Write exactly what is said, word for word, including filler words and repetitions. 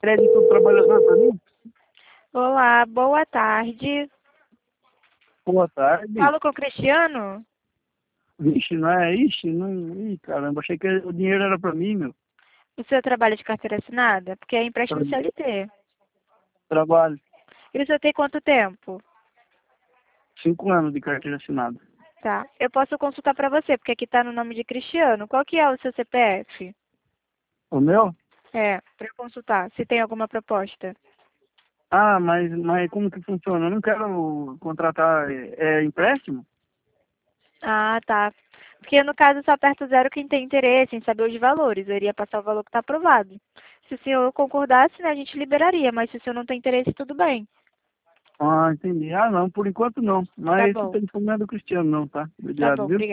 Crédito trabalhador para mim? Olá, boa tarde. Boa tarde. Falo com o Cristiano? Vixe, não é? Ixi, não. Ih, caramba, achei que o dinheiro era para mim, meu. O seu trabalho de carteira assinada? Porque é empréstimo Tra- C L T. Trabalho. E o senhor tem quanto tempo? Cinco anos de carteira assinada. Tá. Eu posso consultar para você, porque aqui tá no nome de Cristiano. Qual que é o seu C P F? O meu? É, para eu consultar, se tem alguma proposta. Ah, mas, mas como que funciona? Eu não quero contratar é, é empréstimo? Ah, tá. Porque no caso só aperta o zero quem tem interesse em saber os valores. Eu iria passar o valor que está aprovado. Se o senhor concordasse, né, a gente liberaria, mas se o senhor não tem interesse, tudo bem. Ah, entendi. Ah, não, por enquanto não. Tá Mas esse bom, telefone não é do Cristiano, não, tá? tá Obrigado, bom, viu? obrigada.